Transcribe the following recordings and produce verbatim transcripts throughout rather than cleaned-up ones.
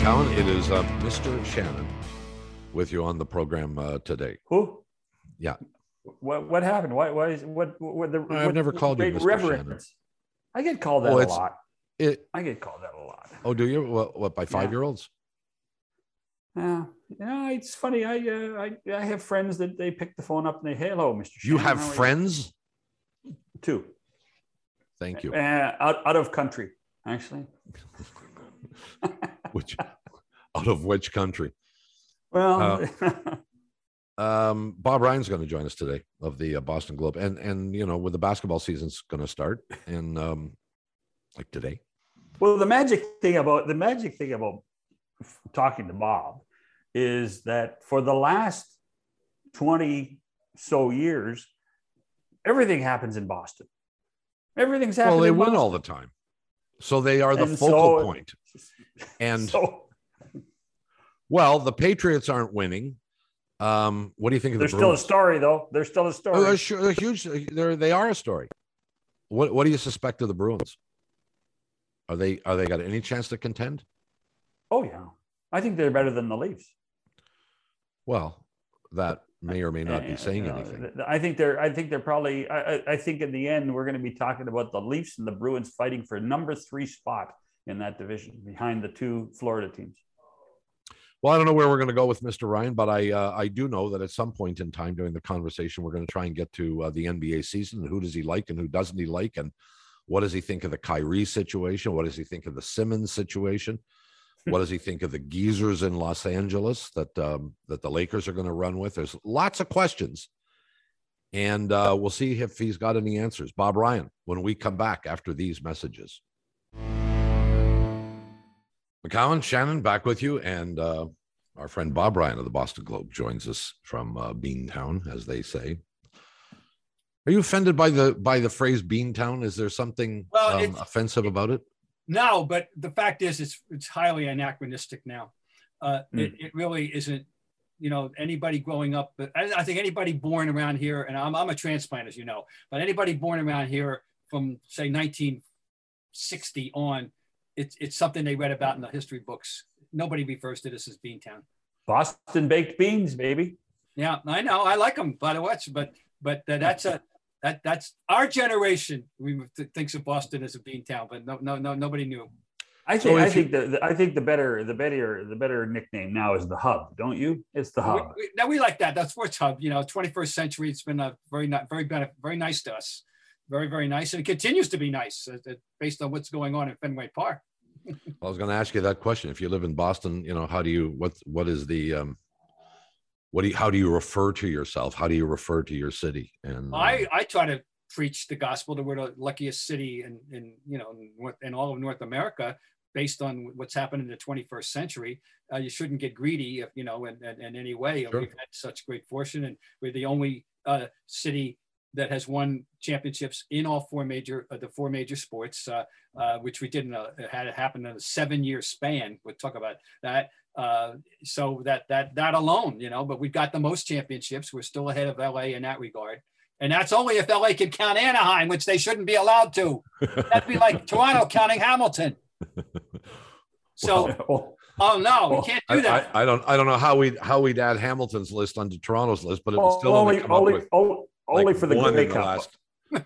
McCown, it is uh, Mister Shannon with you on the program uh, today. Who? Yeah. What what happened? Why why is what what the I've what, never called you great Mister reverence? Shannon. I get called that Well, a it's- lot. It, I get called that a lot. oh, do you? What, what by five-year-olds? Yeah, yeah. It's funny. I uh, I I have friends that they pick the phone up and they, hello, Mister You Shannon, have how are friends? you?" Two. Thank you. Uh, out out of country, actually. Which, out of which country? Well, Um, Bob Ryan's going to join us today of the uh, Boston Globe, and and you know, with the basketball season's going to start, and um, like today. well, the magic thing about the magic thing about talking to Bob is that for the last twenty so years, everything happens in Boston. Everything's happening. Well, they in win Boston. all the time, so they are the And focal so- point. And so well, the Patriots aren't winning. Um, what do you think of the there's still a Bruins? story, though. There's still a story. Oh, they're, sure, they're huge. They're they are a story. What what do you suspect of the Bruins? Are they are they got any chance to contend? Oh yeah, I think they're better than the Leafs. Well, that may or may not be Uh, saying you know, anything. th- I think they're. I think they're probably. I, I- I think in the end we're going to be talking about the Leafs and the Bruins fighting for number three spot in that division behind the two Florida teams. Well, I don't know where we're going to go with Mister Ryan, but I uh, I do know that at some point in time during the conversation, we're going to try and get to uh, the N B A season and who does he like and who doesn't he like, and what does he think of the Kyrie situation? What does he think of the Simmons situation? What does he think of the geezers in Los Angeles that um, that the Lakers are going to run with? There's lots of questions, and uh, we'll see if he's got any answers. Bob Ryan, when we come back after these messages. McCowan, Shannon, back with you, and uh, our friend Bob Ryan of the Boston Globe joins us from uh, Beantown, as they say. Are you offended by the by the phrase Beantown? Is there something Well, um, it's- offensive about it? No, but the fact is, it's it's highly anachronistic now. Uh, Mm. it, it really isn't. You know, anybody growing up, but I, I think anybody born around here, and I'm I'm a transplant, as you know, but anybody born around here from say nineteen sixty on, it's it's something they read about in the history books. Nobody refers to this as Beantown. Boston baked beans, baby. Yeah, I know, I like them, by the way, but but uh, that's a that that's our generation. We th- thinks of Boston as a Beantown, but no no no nobody knew. I So think. I if you- think the, the. I think the better. The better. The better nickname now is the Hub. Don't you? It's the We, Hub. we, now we like that. That's Sports Hub. You know, twenty-first century. It's been a very, ni- very, been very nice to us. Very, very nice, and it continues to be nice uh, uh, based on what's going on in Fenway Park. I was going to ask you that question. If you live in Boston, you know, how do you what what is the um, what do you how do you refer to yourself? How do you refer to your city? And uh, I I try to preach the gospel that we're the luckiest city in in you know in, North- in all of North America, based on what's happened in the twenty-first century. Uh, you shouldn't get greedy, if, you know, in, in, in any way. Sure. We've had such great fortune, and we're the only uh, city that has won championships in all four major uh, the four major sports, uh, uh, which we didn't uh, had it happen in a seven-year span. We'll talk about that. Uh, so that that that alone, you know, but we've got the most championships. We're still ahead of L A in that regard. And that's only if L A can count Anaheim, which they shouldn't be allowed to. That'd be like Toronto counting Hamilton. So, Oh, oh no, we well, can't I, do that. I, I don't I don't know how we how we'd add Hamilton's list onto Toronto's list, but it would still only, only come up only, with only, only like for the one Grey in the Cup. last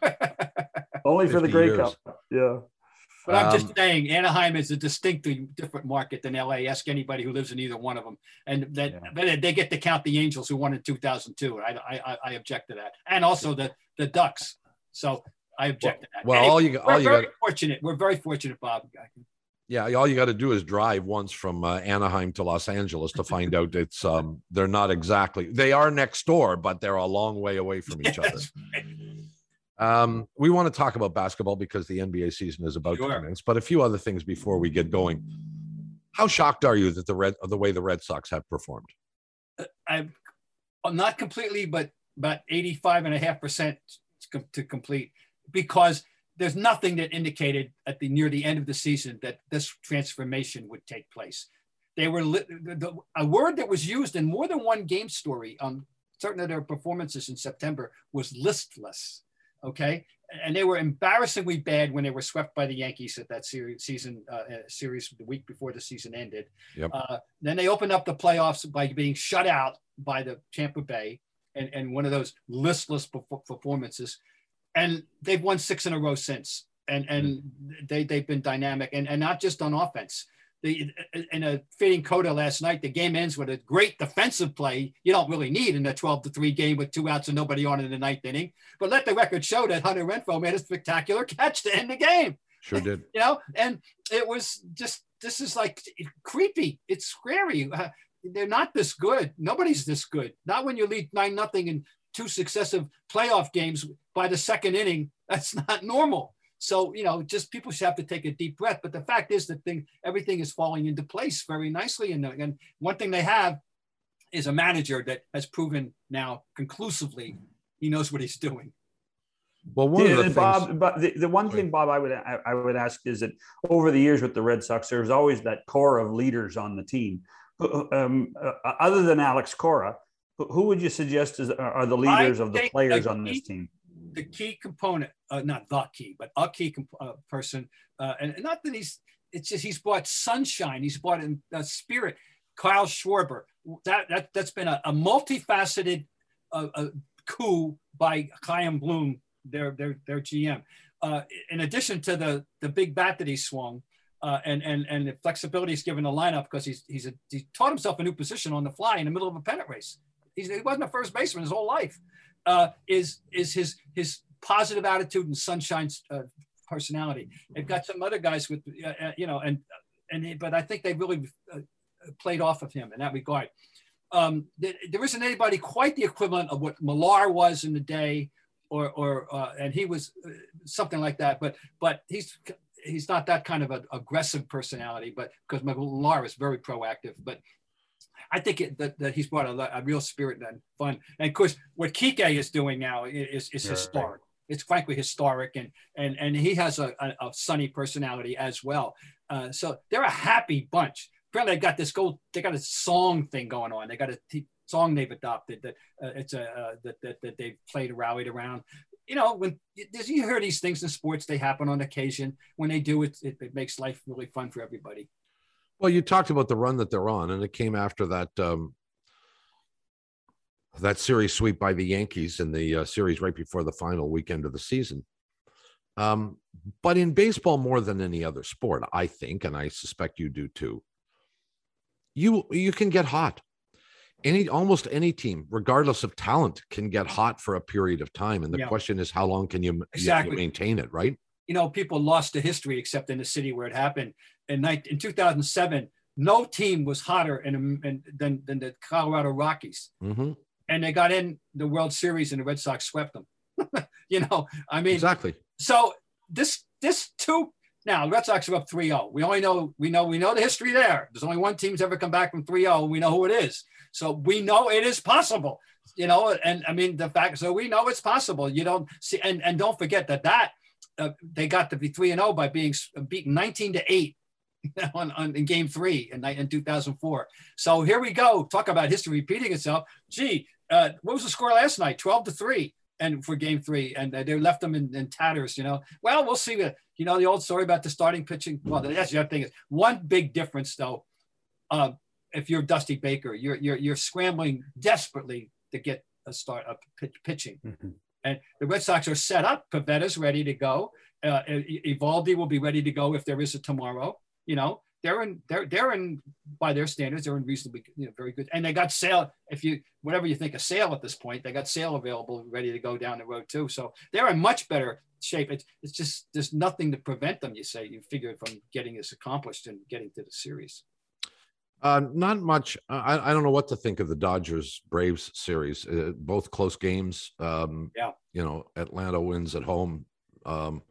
Only for the fifty Grey years. Cup. Yeah. But I'm Um, just saying, Anaheim is a distinctly different market than L A. Ask anybody who lives in either one of them, and that Yeah. but they get to count the Angels who won in two thousand two. I, I I object to that, and also the the Ducks. So I object to that. Well, Anyway, all you all we're you very got fortunate. We're very fortunate, Bob. yeah, all you got to do is drive once from uh, Anaheim to Los Angeles to find out it's um they're not exactly they are next door, but they're a long way away from each other. That's right. Um, we want to talk about basketball because the N B A season is about Sure. to commence, but a few other things before we get going. How shocked are you that the red the way the Red Sox have performed? I'm I'm not completely, but about eighty-five and a half percent to complete, because there's nothing that indicated at the near the end of the season that this transformation would take place. They were li- the, the, a word that was used in more than one game story on certain of their performances in September was listless. Okay, and they were embarrassingly bad when they were swept by the Yankees at that series season uh, series the week before the season ended. Yep. Uh, then they opened up the playoffs by being shut out by the Tampa Bay and, and one of those listless performances. And they've won six in a row since. And, and mm-hmm. they, they've been dynamic and, and not just on offense. The, in a fitting coda last night, the game ends with a great defensive play you don't really need in a twelve to three game with two outs and nobody on in the ninth inning. But let the record show that Hunter Renfroe made a spectacular catch to end the game. Sure did. You know, and it was just, this is like creepy. It's scary. Uh, they're not this good. Nobody's this good. Not when you lead nine nothing in two successive playoff games by the second inning. That's not normal. So, you know, just people should have to take a deep breath. But the fact is that thing, everything is falling into place very nicely. And, and one thing they have is a manager that has proven now conclusively he knows what he's doing. Well, one yeah, of the things, Bob, but the, the one thing, Bob, I would I, I would ask is that over the years with the Red Sox, there's always that core of leaders on the team. Um, uh, other than Alex Cora, who would you suggest is, are the leaders I of the players on this team? The key component, uh, not the key, but a key comp- uh, person, uh, and not that he's, it's just he's brought sunshine, he's brought in uh, spirit. Kyle Schwarber, that, that, that's been a, a multifaceted uh, uh, coup by Chaim Bloom, their, their, their G M. Uh, in addition to the, the big bat that he swung, uh, and, and, and the flexibility he's given the lineup because he's, he's a, he taught himself a new position on the fly in the middle of a pennant race. He's, he wasn't a first baseman his whole life. Uh, is is his his positive attitude and sunshine uh, personality. They've got some other guys with uh, you know, and and but I think they really uh, played off of him in that regard. Um, there, there isn't anybody quite the equivalent of what Millar was in the day, or or uh, and he was uh, something like that. But but he's he's not that kind of an aggressive personality. But because Millar is very proactive, but. I think it, that, that he's brought a, a real spirit and fun. And of course, what Kike is doing now is, is yeah, historic. Right. It's frankly historic, and and and he has a, a, a sunny personality as well. Uh, so they're a happy bunch. Apparently, they got this gold. They got a song thing going on. They got a t- song they've adopted that uh, it's a uh, that, that that they've played rallied around. You know, when you hear these things in sports, they happen on occasion. When they do, it, it, it makes life really fun for everybody. Well, you talked about the run that they're on, and it came after that um, that series sweep by the Yankees in the uh, series right before the final weekend of the season. Um, but in baseball, more than any other sport, I think, and I suspect you do too, you you can get hot. Any almost any team, regardless of talent, can get hot for a period of time, and the yeah. question is, how long can you, exactly. you maintain it, right? You know, people lost to history except in the city where it happened. In, in two thousand seven, no team was hotter in, in, than, than the Colorado Rockies. Mm-hmm. And they got in the World Series and the Red Sox swept them. You know, I mean, exactly. So this, this two, now the Red Sox are up three oh. We only know, we know, we know the history there. There's only one team's ever come back from three oh. We know who it is. So we know it is possible, you know, and I mean, the fact, so we know it's possible. You don't see, and, and don't forget that that, Uh, they got to be three and oh by being beaten nineteen to eight on, on in game three in, in two thousand four. So here we go. Talk about history repeating itself. Gee, uh, what was the score last night? twelve to three and for game three. And uh, they left them in, in tatters, you know. Well, we'll see. The, you know, the old story about the starting pitching. Well, that's the other thing is one big difference though. Uh, if you're Dusty Baker, you're, you're, you're scrambling desperately to get a start up pitch, pitching. Mm-hmm. And the Red Sox are set up. Pavetta's ready to go. Uh, Eovaldi will be ready to go if there is a tomorrow. You know, they're in, they're, they're in, by their standards, they're in reasonably, you know, very good. And they got Sale, if you, whatever you think of Sale at this point, they got Sale available, ready to go down the road too. So they're in much better shape. It's, it's just, there's nothing to prevent them, you say, you figure, from getting this accomplished and getting to the series. Uh, not much. I, I don't know what to think of the Dodgers Braves series. Uh, both close games. Um, yeah. You know, Atlanta wins at home. Um,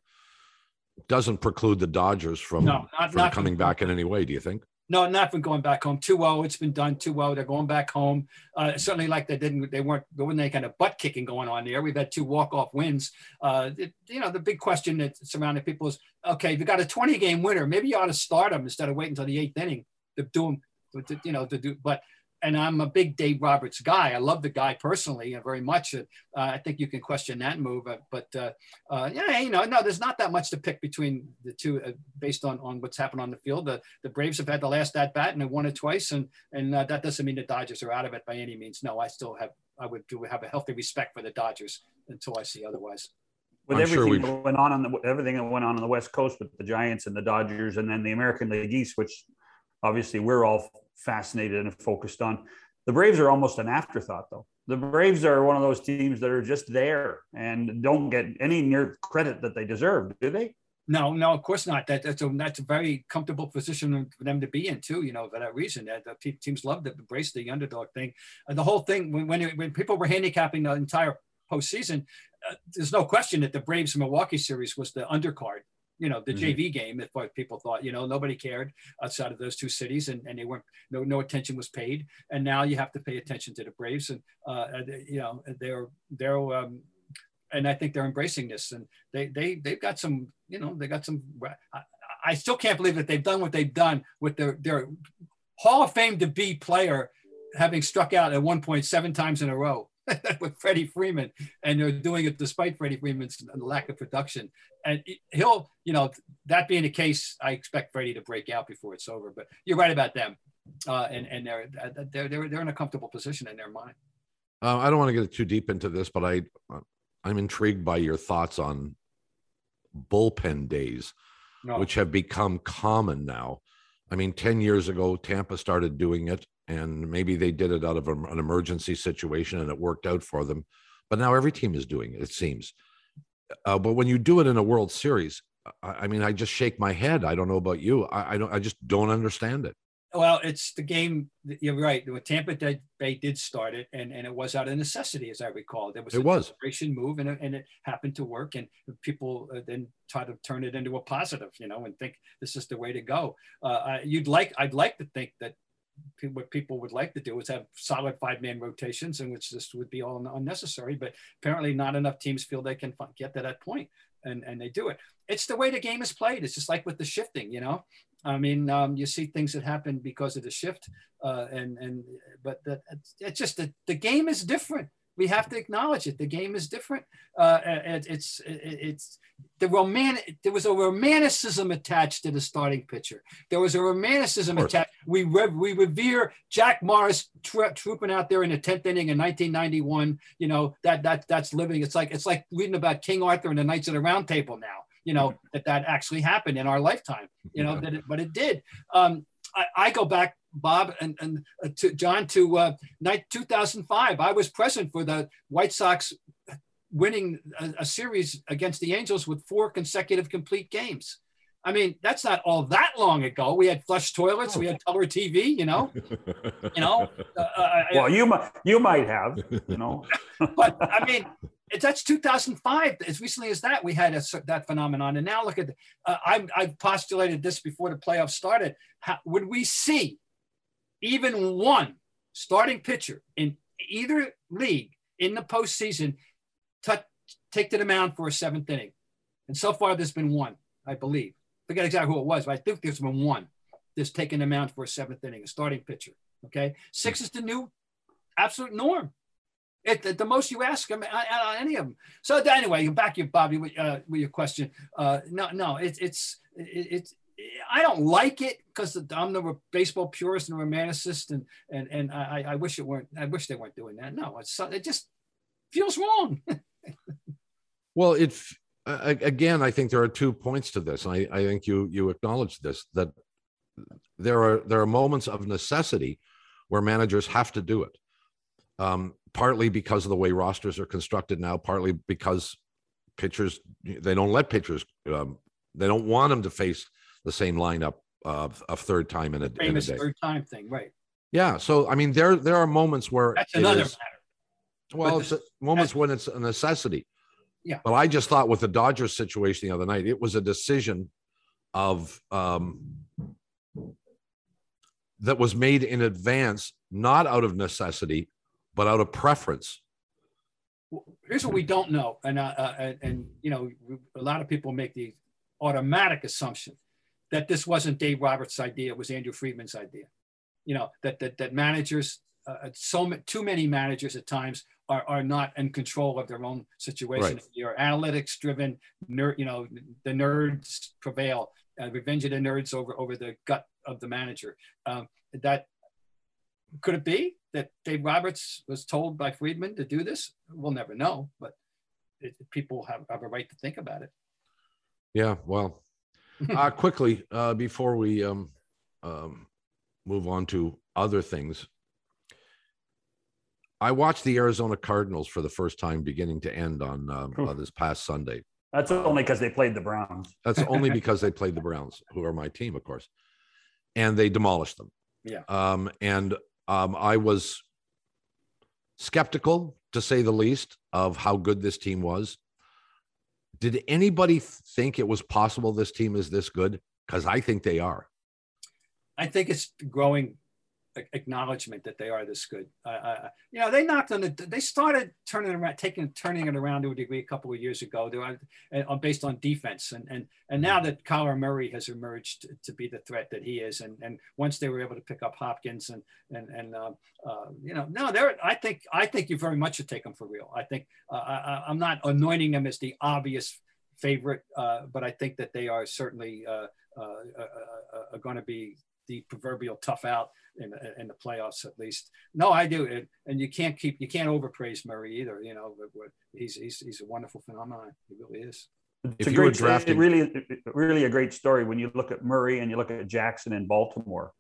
doesn't preclude the Dodgers from, no, not, from not coming from, back in any way, do you think? No, not from going back home. two oh, it's been done. two oh, they're going back home. Uh, certainly like they didn't, they weren't, there wasn't any kind of butt kicking going on there. We've had two walk-off wins. Uh, it, you know, the big question that surrounding people is, okay, you got a twenty game winner. Maybe you ought to start them instead of waiting until the eighth inning to do them. To, you know, to do, but and I'm a big Dave Roberts guy. I love the guy personally and very much. Uh, I think you can question that move, uh, but uh, uh, yeah, you know, no, there's not that much to pick between the two uh, based on, on what's happened on the field. The, the Braves have had the last at bat and they won it twice, and and uh, that doesn't mean the Dodgers are out of it by any means. No, I still have, I would do have a healthy respect for the Dodgers until I see otherwise. With I'm everything sure that went on, on the, everything that went on on the West Coast with the Giants and the Dodgers, and then the American League East, which obviously we're all fascinated and focused on. The Braves are almost an afterthought, though. The Braves are one of those teams that are just there and don't get any near credit that they deserve, do they? No, no, of course not. That, that's a that's a very comfortable position for them to be in too. You know, for that reason, that the teams love to embrace the underdog thing. And the whole thing when when, it, when people were handicapping the entire postseason, uh, there's no question that the Braves Milwaukee series was the undercard. You know, the mm-hmm. J V game, if what people thought, you know, nobody cared outside of those two cities, and, and they weren't, no, no attention was paid. And now you have to pay attention to the Braves, and, uh, you know, they're, they're, um, and I think they're embracing this, and they, they, they've got some, you know, they got some, I, I still can't believe that they've done what they've done with their, their Hall of Fame to be player having struck out at one point seven times in a row. With Freddie Freeman, and they're doing it despite Freddie Freeman's lack of production. And he'll, you know, that being the case, I expect Freddie to break out before it's over. But you're right about them, uh, and and they're they're they're they're in a comfortable position in their mind. Uh, I don't want to get too deep into this, but I I'm intrigued by your thoughts on bullpen days, no. which have become common now. I mean, ten years ago, Tampa started doing it. And maybe they did it out of an emergency situation and it worked out for them. But now every team is doing it, it seems. Uh, but when you do it in a World Series, I, I mean, I just shake my head. I don't know about you. I, I don't. I just don't understand it. Well, it's the game. You're right. When Tampa Bay did start it, and, and it was out of necessity, as I recall. There was it a was. desperation move, and it, and it happened to work. And people uh, then try to turn it into a positive, you know, and think this is the way to go. Uh, you'd like. I'd like to think that. What people would like to do is have solid five-man rotations, in which this would be all unnecessary. But apparently, not enough teams feel they can get to that point, and and they do it. It's the way the game is played. It's just like with the shifting, you know. I mean, um, you see things that happen because of the shift, uh, and and but that it's just that the game is different. We have to acknowledge it. The game is different. Uh, it, it's it, it's the romantic. There was a romanticism attached to the starting pitcher. There was a romanticism attached. We rev, we revere Jack Morris tro- trooping out there in the tenth inning in nineteen ninety-one. You know that that that's living. It's like it's like reading about King Arthur and the Knights of the Round Table now. You know that that actually happened in our lifetime. You know that, it, but it did. Um, I, I go back. Bob and, and uh, to John to uh, night two thousand five. I was present for the White Sox winning a, a series against the Angels with four consecutive complete games. I mean, that's not all that long ago. We had flush toilets, we had color T V, you know, you know. Uh, well, you might, you might have, you know. But I mean, that's two thousand five. As recently as that, we had a, that phenomenon. And now look at, uh, I, I've postulated this before the playoffs started. How, would we see even one starting pitcher in either league in the postseason t- take to the mound for a seventh inning? And so far, there's been one, I believe. Forget exactly who it was, but I think there's been one that's taken the mound for a seventh inning, a starting pitcher. Okay, six is the new absolute norm. It, the, the most you ask them, uh, any of them. So anyway, back you, Bobby, with, uh, with your question. Uh, no, no, it, it's it, it's. I don't like it because I'm the baseball purist and romanticist, and and and I, I wish it weren't. I wish they weren't doing that. No, it's it just feels wrong. Well, it's uh, again. I think there are two points to this. I I think you you acknowledge this, that there are there are moments of necessity where managers have to do it. Um, partly because of the way rosters are constructed now, partly because pitchers they don't let pitchers um, they don't want them to face the same lineup of a third time in a, in a day. Third time thing, right? Yeah. So I mean, there there are moments where that's another is, matter. Well, it's a, moments when it's a necessity. Yeah. But I just thought with the Dodgers situation the other night, it was a decision of um, that was made in advance, not out of necessity, but out of preference. Well, here's what we don't know, and uh, uh, and, and you know, a lot of people make the automatic assumption that this wasn't Dave Roberts' idea; it was Andrew Friedman's idea. You know that that that managers uh, so ma- too many managers at times are, are not in control of their own situation. Right. You're analytics driven, nerd, you know, the nerds prevail. Uh, revenge of the nerds over over the gut of the manager. Um, that could it be that Dave Roberts was told by Friedman to do this? We'll never know, but it, people have, have a right to think about it. Yeah, well, uh, quickly uh, before we um, um, move on to other things, I watched the Arizona Cardinals for the first time beginning to end on um, uh, this past Sunday. That's only because they played the Browns. That's only because they played the Browns, who are my team, of course, and they demolished them. Yeah. Um, and um, I was skeptical, to say the least, of how good this team was. Did anybody think it was possible this team is this good? Because I think they are. I think it's growing acknowledgement that they are this good. Uh, uh, you know, they knocked on the, they started turning around, taking, turning it around to a degree a couple of years ago. They were uh, based on defense. And, and, and now that Kyler Murray has emerged to be the threat that he is. And, and once they were able to pick up Hopkins and, and, and uh, uh, you know, no, they're, I think, I think you very much should take them for real. I think uh, I, I'm not anointing them as the obvious favorite, uh, but I think that they are certainly uh, uh, uh, uh, going to be the proverbial tough out in, in the playoffs, at least. No, I do. And, and you can't keep, you can't overpraise Murray either. You know, he's, he's, he's a wonderful phenomenon. He really is. It's a great, drafting, really, really a great story when you look at Murray and you look at Jackson in Baltimore,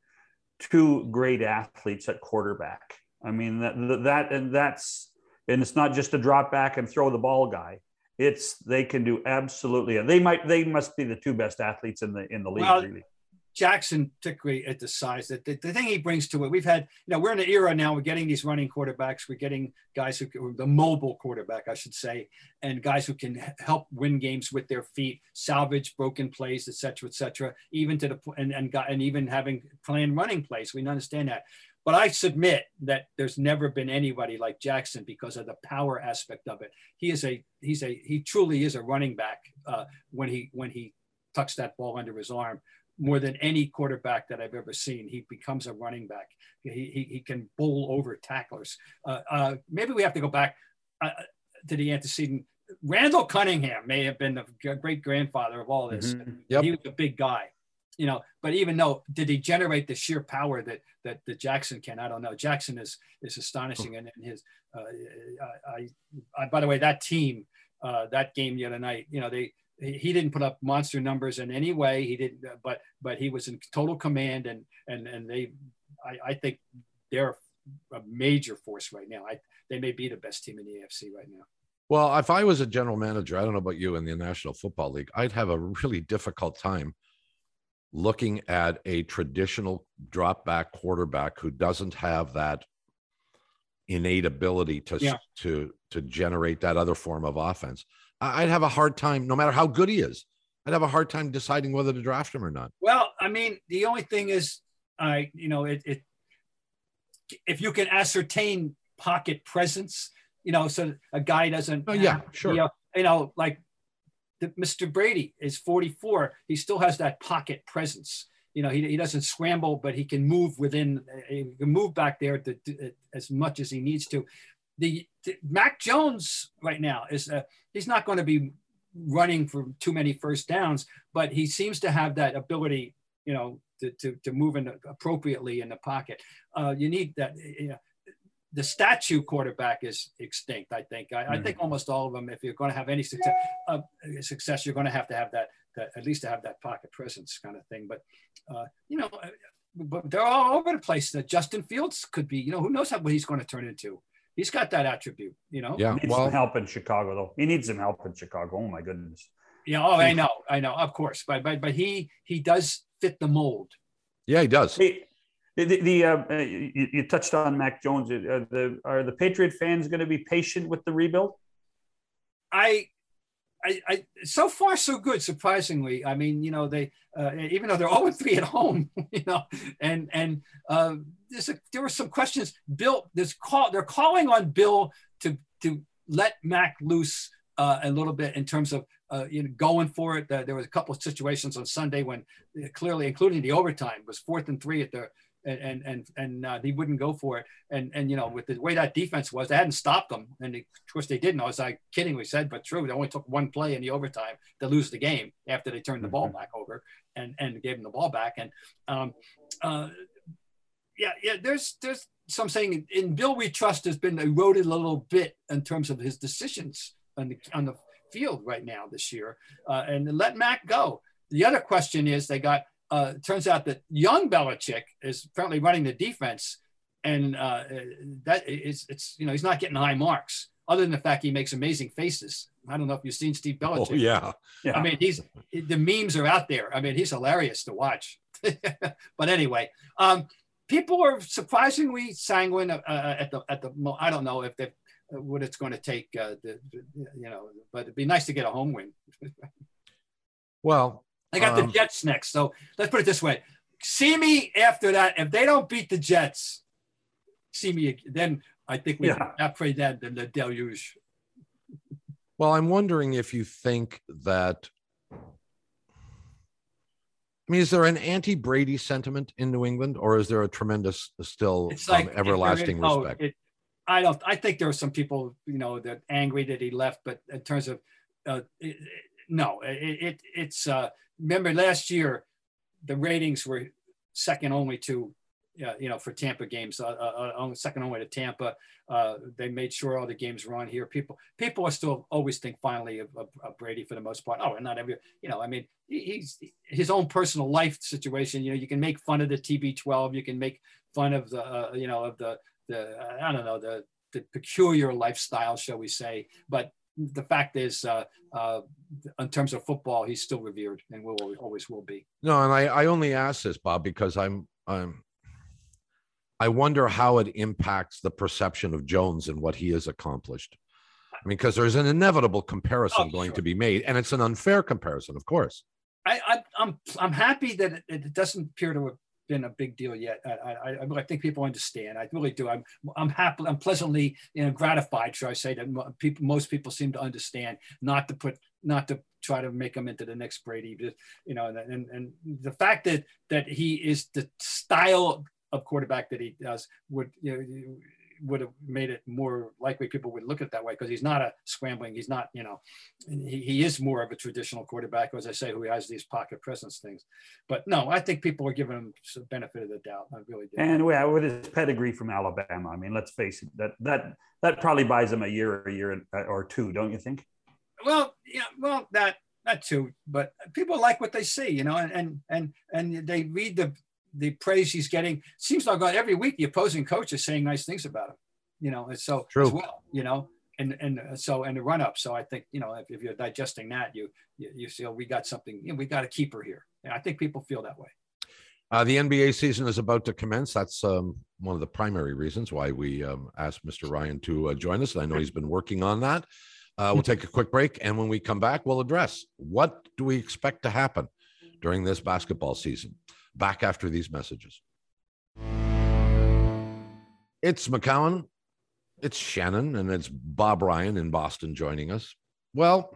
two great athletes at quarterback. I mean, that, that, and that's, and it's not just a drop back and throw the ball guy. It's, they can do absolutely. They might, they must be the two best athletes in the, in the league. Well, really. Jackson, particularly at the size, that the, the thing he brings to it, we've had, you know, we're in an era now, we're getting these running quarterbacks, we're getting guys who, the mobile quarterback, I should say, and guys who can help win games with their feet, salvage broken plays, et cetera, et cetera, even to the, and, and, and even having planned running plays. We understand that. But I submit that there's never been anybody like Jackson because of the power aspect of it. He is a, he's a, he truly is a running back uh, when he, when he tucks that ball under his arm. More than any quarterback that I've ever seen, he becomes a running back. He, he, he can bowl over tacklers. Uh, uh, maybe we have to go back uh, to the antecedent. Randall Cunningham may have been the great grandfather of all this. Mm-hmm. Yep. He was a big guy, you know, but even though, did he generate the sheer power that, that, that Jackson can? I don't know. Jackson is, is astonishing. And, and his, uh, I, I, by the way, that team, uh, that game the other night, you know, they, he didn't put up monster numbers in any way. He didn't, but but he was in total command, and and and they, I, I think they're a major force right now. I they may be the best team in the A F C right now. Well, if I was a general manager, I don't know about you in the National Football League, I'd have a really difficult time looking at a traditional drop back quarterback who doesn't have that innate ability to yeah. to to generate that other form of offense. I'd have a hard time, no matter how good he is, I'd have a hard time deciding whether to draft him or not. Well, I mean, the only thing is, I, you know, it, it, if you can ascertain pocket presence, you know, so a guy doesn't. Oh, yeah, sure. You know, you know like the, Mister Brady is forty-four. He still has that pocket presence. You know, he, he doesn't scramble, but he can move within, he can move back there to, to, as much as he needs to. The, the Mac Jones right now is uh, he's not going to be running for too many first downs, but he seems to have that ability, you know, to to, to move in appropriately in the pocket. Uh, you need that. You know, the statue quarterback is extinct. I think. I, mm-hmm. I think almost all of them. If you're going to have any success, uh, success, you're going to have to have that, that at least to have that pocket presence kind of thing. But uh, you know, but they're all over the place. That Justin Fields could be. You know, who knows how what he's going to turn into. He's got that attribute, you know. Yeah, he needs well, some help in Chicago, though. He needs some help in Chicago. Oh my goodness. Yeah. Oh, I know, I know. Of course, but but but he he does fit the mold. Yeah, he does. Hey, the, the uh, you, you touched on Mac Jones. Are the are the Patriot fans going to be patient with the rebuild? I. I, I, so far so good. Surprisingly, I mean, you know, they uh, even though they're all three at home, you know, and and uh, there's a, there were some questions. Bill, there's call they're calling on Bill to to let Mac loose uh, a little bit in terms of uh, you know going for it. Uh, there was a couple of situations on Sunday when uh, clearly, including the overtime, was fourth and three at the and and and, and uh, he wouldn't go for it. And and you know, with the way that defense was, they hadn't stopped them, and they, of course they didn't. I was like kiddingly said, but true. They only took one play in the overtime to lose the game after they turned the ball back over and and gave them the ball back. And um, uh, yeah, yeah. There's there's some saying in Bill We Trust has been eroded a little bit in terms of his decisions on the on the field right now this year, uh, and let Mac go. The other question is they got. Uh, it turns out that young Belichick is apparently running the defense, and uh, that is, it's, you know, he's not getting high marks other than the fact he makes amazing faces. I don't know if you've seen Steve Belichick. Oh, yeah. yeah. I mean, he's, the memes are out there. I mean, he's hilarious to watch. But anyway, um, people are surprisingly sanguine uh, at the, at the, I don't know if they, what it's going to take, uh, the, you know, but it'd be nice to get a home win. Well, I got um, the Jets next. So let's put it this way. See me after that. If they don't beat the Jets, see me. Then I think we Yeah. I pray that the, the deluge. Well, I'm wondering if you think that, I mean, is there an anti-Brady sentiment in New England, or is there a tremendous, still It's like um, everlasting if there is- oh, respect? it- I don't. I think there are some people, you know, that angry that he left. But in terms of, uh, it, it, no, it, it it's. Uh, remember last year, the ratings were second only to, uh, you know, for Tampa games, uh, uh, uh, second only to Tampa. Uh, they made sure all the games were on here. People, people are still always think finally of, of, of Brady for the most part. Oh, and not every, you know, I mean, he, he's his own personal life situation. You know, you can make fun of the T B twelve. You can make fun of the, uh, you know, of the, the I don't know, the, the peculiar lifestyle, shall we say. But the fact is, uh, uh, in terms of football, he's still revered and will always will be. No, and I, I only ask this, Bob, because I'm, I'm, I wonder how it impacts the perception of Jones and what he has accomplished. I mean, because there's an inevitable comparison Oh, going sure. to be made, and it's an unfair comparison, of course. I, I I'm I'm happy that it, it doesn't appear to have been a big deal yet. I, I I think people understand. I really do. I'm I'm happy. I'm pleasantly, you know, gratified, should I say, that mo- people most people seem to understand not to put not to try to make him into the next Brady. Just, you know, and, and and the fact that that he is the style of quarterback that he does would, you know, would have made it more likely people would look at it that way, because he's not a scrambling. He's not, you know, he, he is more of a traditional quarterback, as I say, who has these pocket presence things. But no, I think people are giving him some benefit of the doubt. I really do. And yeah, with his pedigree from Alabama, I mean, let's face it, that that that probably buys him a year, a year or two, don't you think? Well, yeah, well, that that too. But people like what they see, you know, and and and and they read the the praise he's getting. Seems like every week the opposing coach is saying nice things about him, you know, and so True. as well, you know, and and so and the run up. So I think, you know, if, if you're digesting that, you you, you feel we got something, you know, we got a keeper here. And I think people feel that way. Uh, the N B A season is about to commence. That's um, one of the primary reasons why we um, asked Mister Ryan to uh, join us. And I know he's been working on that. Uh, we'll take a quick break. And when we come back, we'll address what do we expect to happen during this basketball season. Back after these messages. It's McCowan, it's Shannon, and it's Bob Ryan in Boston joining us. Well,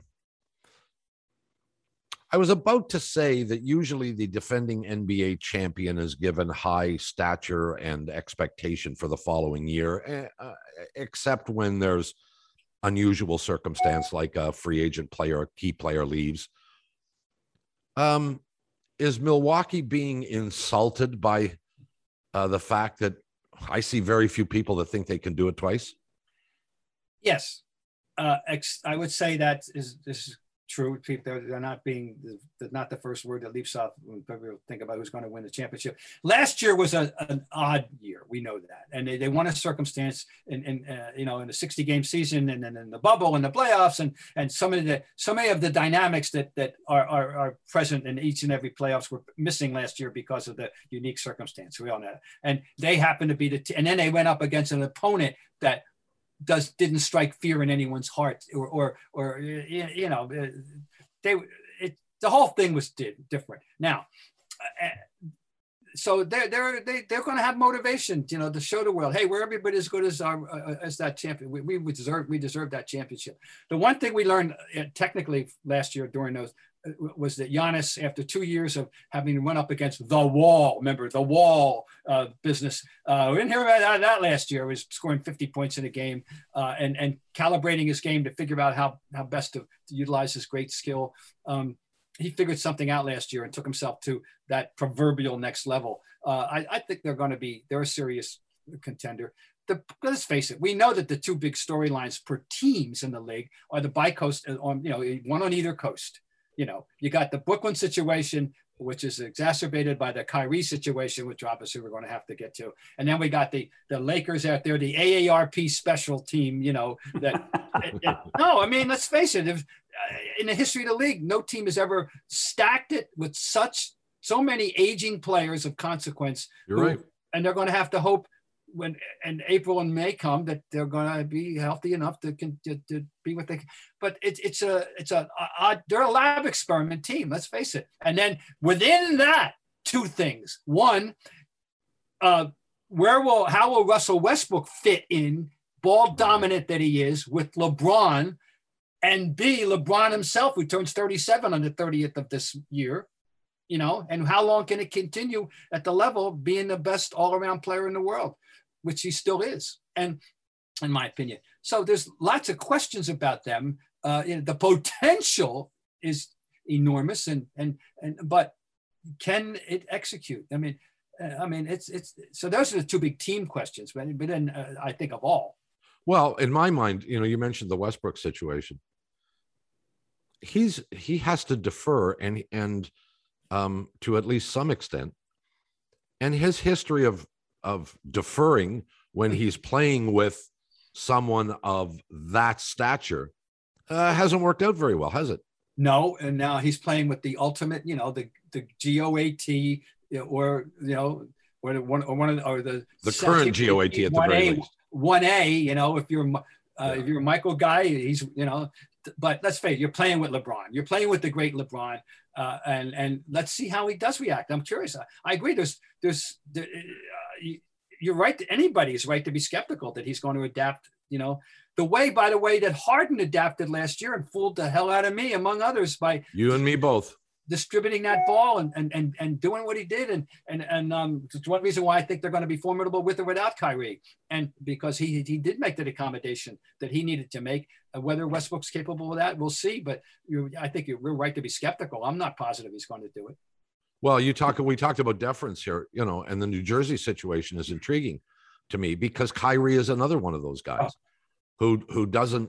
I was about to say that usually the defending N B A champion is given high stature and expectation for the following year, uh, except when there's unusual circumstance like a free agent player, a key player leaves. Um, is Milwaukee being insulted by uh, the fact that I see very few people that think they can do it twice? Yes, uh, ex- I would say that is this is true. People, they're, they're not being the, not the first word that leaps off when people think about who's going to win the championship. Last year was a, an odd year. We know that, and they, they won a circumstance in, in uh, you know, in a sixty game season, and then in the bubble and the playoffs, and and some of the so many of the dynamics that that are, are are present in each and every playoffs were missing last year because of the unique circumstance. We all know that, and they happened to be the t- and then they went up against an opponent that does didn't strike fear in anyone's heart, or or or you know, they it the whole thing was did, different. Now, so they're they're they, they're going to have motivation, you know, to show the world, hey, we're everybody as good as our uh, as that champion. We, we deserve we deserve that championship. The one thing we learned uh, technically last year during those was that Giannis, after two years of having run up against the wall, remember the wall uh, business, uh, we didn't hear about that last year. He was scoring fifty points in a game uh, and, and calibrating his game to figure out how, how best to, to utilize his great skill. Um, he figured something out last year and took himself to that proverbial next level. Uh, I, I think they're going to be, they're a serious contender. The, let's face it, we know that the two big storylines per teams in the league are the bi-coast, on, you know, one on either coast. You know, you got the Brooklyn situation, which is exacerbated by the Kyrie situation, which obviously we're going to have to get to. And then we got the the Lakers out there, the A A R P special team, you know, that, it, it, no, I mean, let's face it, if, uh, in the history of the league, no team has ever stacked it with such, so many aging players of consequence. You're who, right. And they're going to have to hope when and April and May come that they're going to be healthy enough to, to, to be what they can. But it's it's a it's a, a they're a lab experiment team. Let's face it. And then within that, two things. One, uh, where will how will Russell Westbrook fit in, ball dominant that he is, with LeBron, and B, LeBron himself, who turns thirty-seven on the thirtieth of this year. You know, and how long can it continue at the level of being the best all-around player in the world, which he still is, and in my opinion. So there's lots of questions about them. Uh, you know, the potential is enormous, and and and but can it execute? I mean, uh, I mean, it's it's so those are the two big team questions. But but then uh, I think of all. Well, in my mind, you know, you mentioned the Westbrook situation. He's he has to defer and and. Um, to at least some extent, and his history of of deferring when he's playing with someone of that stature uh, hasn't worked out very well, has it? No, and now he's playing with the ultimate, you know, the the G O A T, or you know, or one or one of the, or the the current G O A T at the very least. One A, you know, if you're uh, yeah. if you're a Michael guy, he's you know, but let's face it, you're playing with LeBron. You're playing with the great LeBron. Uh, and and let's see how he does react. I'm curious. I, I agree. There's there's there, uh, you're right. Anybody's right to be skeptical that he's going to adapt. You know, the way, by the way, that Harden adapted last year and fooled the hell out of me, among others, by you and me both distributing that ball and and and, and doing what he did. And and and um, it's one reason why I think they're going to be formidable with or without Kyrie. And because he he did make that accommodation that he needed to make. Uh, whether Westbrook's capable of that, we'll see. But you, I think you're right to be skeptical. I'm not positive he's going to do it. Well, you talk. We talked about deference here, you know, and the New Jersey situation is intriguing to me because Kyrie is another one of those guys oh. who who doesn't.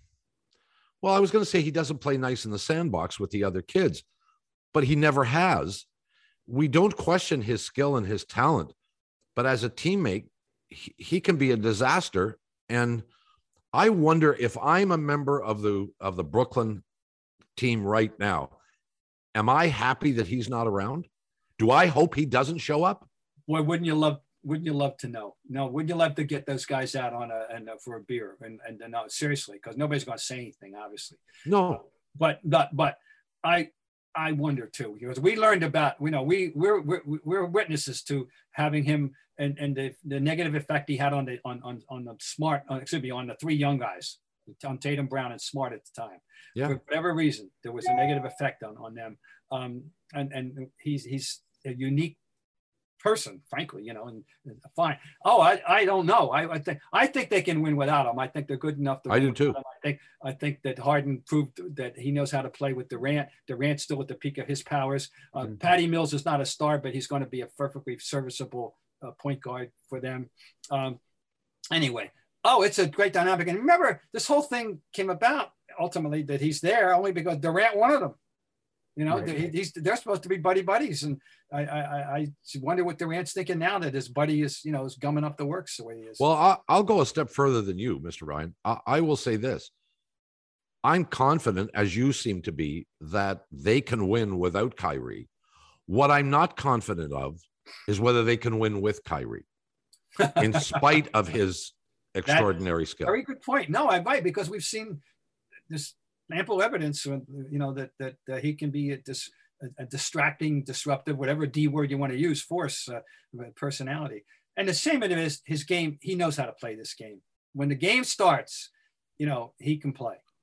Well, I was going to say he doesn't play nice in the sandbox with the other kids, but he never has. We don't question his skill and his talent, but as a teammate, he, he can be a disaster. And I wonder if I'm a member of the of the Brooklyn team right now, am I happy that he's not around? Do I hope he doesn't show up? Boy, wouldn't you love wouldn't you love to know? No, wouldn't you love to get those guys out on a and uh, for a beer and and, and no, seriously, because nobody's going to say anything, obviously. No, but but but I I wonder too, because we learned about you know we we're we're, we're witnesses to having him. And, and the, the negative effect he had on the on on, on the Smart, on, excuse me, on the three young guys, on Tatum, Brown, and Smart at the time. Yeah. For whatever reason, there was a negative effect on, on them. Um, and and he's he's a unique person, frankly, you know, and, and fine. Oh, I, I don't know. I, I think I think they can win without him. I think they're good enough to I win do too. him. I think I think that Harden proved that he knows how to play with Durant. Durant's still at the peak of his powers. Uh, mm-hmm. Patty Mills is not a star, but he's going to be a perfectly serviceable Uh, point guard for them. Um, anyway, oh, it's a great dynamic. And remember, this whole thing came about ultimately that he's there only because Durant wanted him. You know, right. they, he's, they're supposed to be buddy buddies. And I, I, I wonder what Durant's thinking now that his buddy is, you know, is gumming up the works the way he is. Well, I, I'll go a step further than you, Mister Ryan. I, I will say this. I'm confident, as you seem to be, that they can win without Kyrie. What I'm not confident of is whether they can win with Kyrie, in spite of his extraordinary skill. Very good point. No, I might, because we've seen this ample evidence, you know, that that, that he can be a, dis, a, a distracting, disruptive, whatever D word you want to use, force, uh, personality. And the same it is his game. He knows how to play this game. When the game starts, you know, he can play.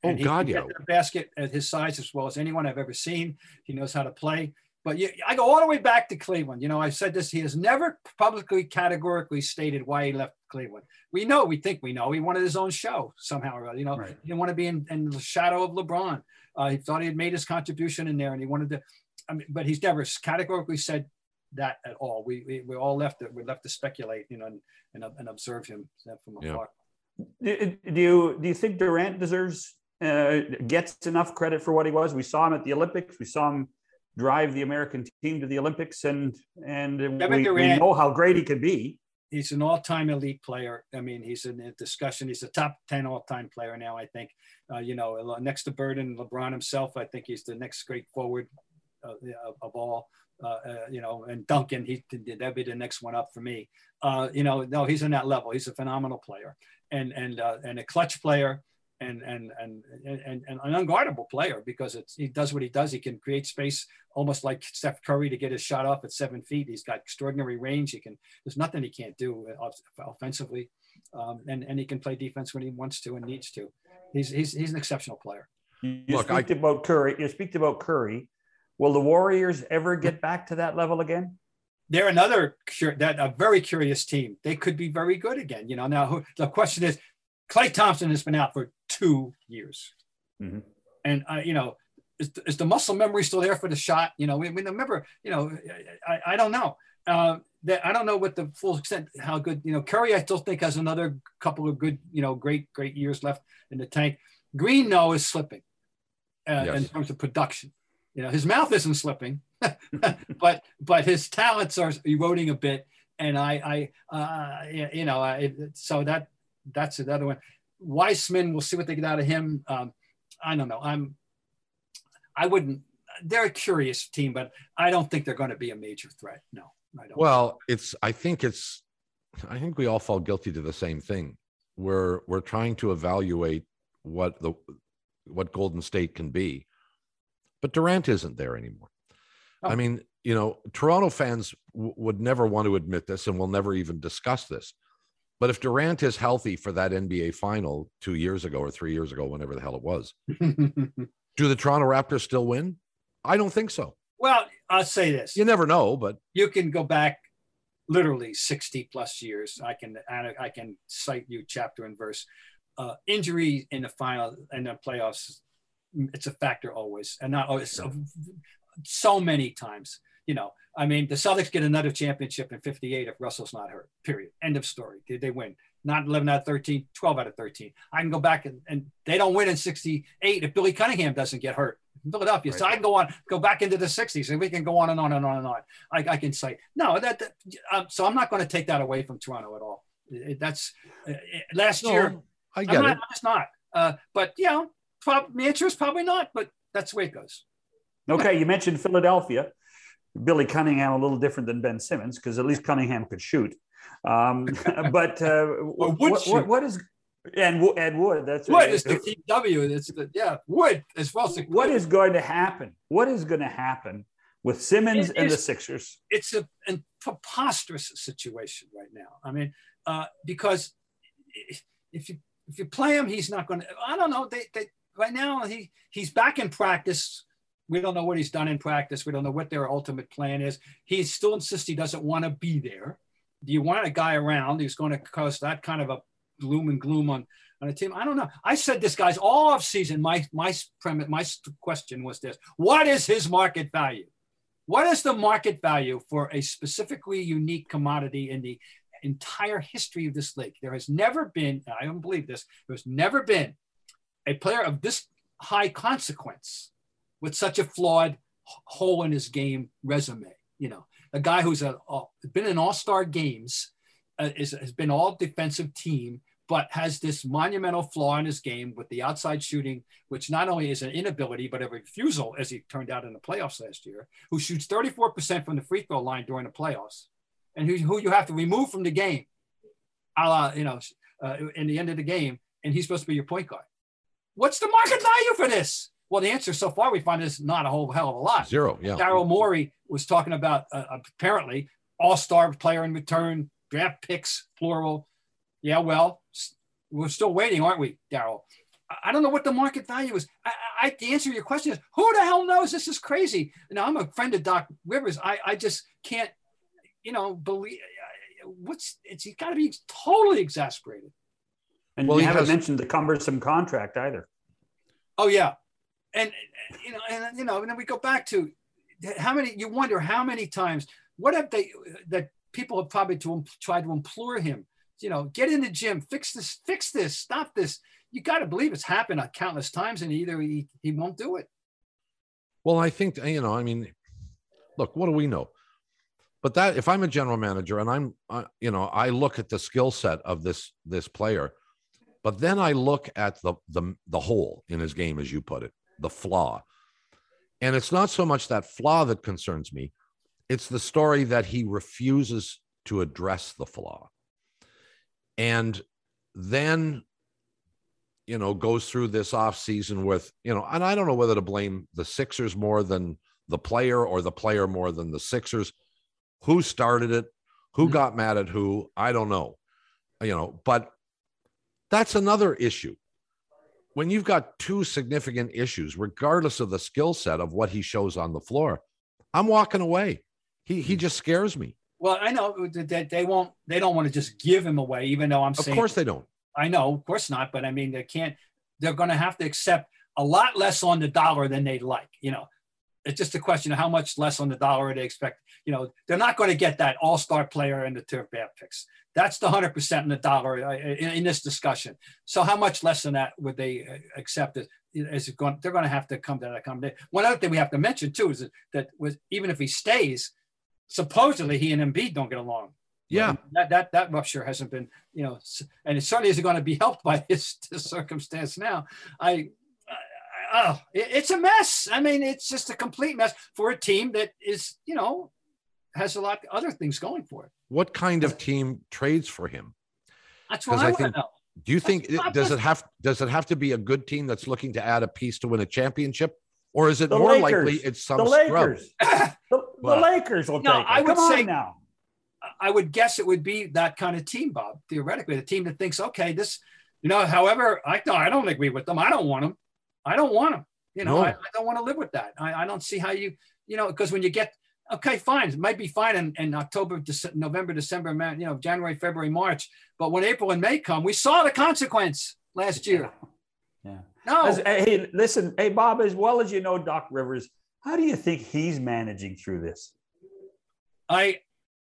Oh, And he God, can yeah. get to the basket at his size as well as anyone I've ever seen. He knows how to play. But you, I go all the way back to Cleveland. You know, I said this, he has never publicly categorically stated why he left Cleveland. We know, we think we know. He wanted his own show somehow or other. You know, Right. he didn't want to be in, in the shadow of LeBron. Uh, he thought he had made his contribution in there and he wanted to, I mean, but he's never categorically said that at all. We, we, we're all left to, we're left to speculate, you know, and, and, and observe him from afar. Yeah. Do, do you, do you think Durant deserves, uh, gets enough credit for what he was? We saw him at the Olympics. We saw him drive the American team to the Olympics, and and we, Durant, we know how great he could be. He's an all-time elite player. I mean, he's in a discussion. He's a top ten all-time player now, I think. Uh, you know, next to Bird and LeBron himself, I think he's the next great forward uh, of, of all. Uh, uh, you know, and Duncan, he that'd be the next one up for me. Uh, you know, no, he's on that level. He's a phenomenal player, and and uh, and a clutch player. And, and and and and an unguardable player, because it's, he does what he does. He can create space almost like Steph Curry to get his shot off at seven feet. He's got extraordinary range. He can. There's nothing he can't do offensively, um, and and he can play defense when he wants to and needs to. He's he's he's an exceptional player. You Look, speak I, about Curry. You speak about Curry. Will the Warriors ever get back to that level again? They're another that a very curious team. They could be very good again. You know. Now the question is, Klay Thompson has been out for two years. Mm-hmm. And, uh, you know, is, is the muscle memory still there for the shot? You know, we, we remember, you know, I, I don't know. Uh, that I don't know what the full extent, how good, you know, Curry, I still think has another couple of good, you know, great, great years left in the tank. Green, though, is slipping uh, yes. in terms of production. You know, his mouth isn't slipping, but but his talents are eroding a bit. And I, I uh, you know, I, so that that's another one. Weissman, we'll see what they get out of him. Um, I don't know. I'm, I wouldn't, they're a curious team, but I don't think they're going to be a major threat. No, I don't. Well, it's, I think it's, I think we all fall guilty to the same thing. We're, we're trying to evaluate what the, what Golden State can be, but Durant isn't there anymore. Oh. I mean, you know, Toronto fans w- would never want to admit this, and will never even discuss this. But if Durant is healthy for that N B A final two years ago or three years ago, whenever the hell it was, do the Toronto Raptors still win? I don't think so. Well, I'll say this. You never know, but you can go back literally sixty plus years. I can, I can cite you chapter and verse. Uh, injury in the final and the playoffs, it's a factor always. And not always, so, so many times. You know, I mean, the Celtics get another championship in fifty-eight if Russell's not hurt, period. End of story. Did they win? Not eleven out of thirteen, twelve out of thirteen. I can go back and, and they don't win in sixty-eight if Billy Cunningham doesn't get hurt in Philadelphia. Right. So I can go on, go back into the sixties, and we can go on and on and on and on. I, I can say, no, that, that um, so I'm not going to take that away from Toronto at all. It, that's uh, last no, year. I get I'm it. Not, it's not. Uh, but, you know, prob- the answer is probably not, but that's the way it goes. Okay, you mentioned Philadelphia. Billy Cunningham a little different than Ben Simmons, because at least Cunningham could shoot. Um, but uh, what, what, what is and Ed Wood? That's Wood is the T W. It's the yeah Wood as well. As what is going to happen? What is going to happen with Simmons it and is, the Sixers? It's a, a preposterous situation right now. I mean, uh, because if you if you play him, he's not going to. I don't know. They they right now he he's back in practice. We don't know what he's done in practice. We don't know what their ultimate plan is. He still insists he doesn't want to be there. Do you want a guy around who's going to cause that kind of a gloom and gloom on, on a team? I don't know. I said this, guys, all off season. My my premise, my question was this: what is his market value? What is the market value for a specifically unique commodity in the entire history of this league? There has never been, I don't believe this, there's never been a player of this high consequence with such a flawed hole in his game resume. You know, a guy who's a, a been in all-star games, uh, is, has been all defensive team, but has this monumental flaw in his game with the outside shooting, which not only is an inability, but a refusal, as he turned out in the playoffs last year, who shoots thirty-four percent from the free throw line during the playoffs, and who, who you have to remove from the game, a la, you know, uh, in the end of the game, and he's supposed to be your point guard. What's the market value for this? Well, the answer so far we find is not a whole hell of a lot. Zero, yeah. Daryl Morey was talking about uh, apparently all-star player in return, draft picks, plural. Yeah, well, we're still waiting, aren't we, Daryl? I don't know what the market value is. I, I, the answer to your question is, who the hell knows? This is crazy. Now, I'm a friend of Doc Rivers. I, I just can't, you know, believe what's it's got to be totally exasperated. And well, you he haven't has, mentioned the cumbersome contract either. Oh yeah, and you know, and you know, and then we go back to how many. You wonder how many times. What have they that people have probably to tried to implore him. You know, get in the gym, fix this, fix this, stop this. You got to believe it's happened a countless times, and either he he won't do it. Well, I think, you know, I mean, look, what do we know? But that, if I'm a general manager and I'm, uh, you know, I look at the skill set of this this player, but then I look at the the the hole in his game, as you put it, the flaw, and it's not so much that flaw that concerns me; it's the story that he refuses to address the flaw, and then, you know, goes through this offseason with, you know, and I don't know whether to blame the Sixers more than the player or the player more than the Sixers. Who started it? Who mm-hmm. got mad at who? I don't know, you know, but that's another issue. When you've got two significant issues, regardless of the skill set of what he shows on the floor, I'm walking away. He he just scares me. Well, I know that they won't, they don't want to just give him away, even though I'm saying. Of course they don't. I know, of course not. But I mean, they can't, they're going to have to accept a lot less on the dollar than they'd like. You know, it's just a question of how much less on the dollar they expect. You know, they're not going to get that all-star player and the turf bad picks. That's the one hundred percent in the dollar in, in this discussion. So how much less than that would they accept it? Is it going, they're going to have to come to that accommodation. One other thing we have to mention too is that, that was, even if he stays, supposedly he and Embiid don't get along. Yeah, that that that rupture hasn't been, you know, and it certainly isn't going to be helped by this, this circumstance now. I, I oh, it, it's a mess. I mean, it's just a complete mess for a team that is, you know, has a lot of other things going for it. What kind of team trades for him? That's what I, I want to know. Do you think it, does it have does it have to be a good team that's looking to add a piece to win a championship, or is it the more Lakers. likely it's some the Lakers? scrub? the, well, the Lakers will no, take it. I would Come say on now. I would guess it would be that kind of team, Bob. Theoretically, the team that thinks, okay, this, you know. However, I no, I don't agree with them. I don't want them. I don't want them. You know, no. I, I don't want to live with that. I, I don't see how you, you know, because when you get, okay, fine, it might be fine in, in October, Dece- November, December, you know, January, February, March. But when April and May come, we saw the consequence last year. Yeah. yeah. No. As, hey, listen, hey, Bob, as well as you know, Doc Rivers, how do you think he's managing through this? I,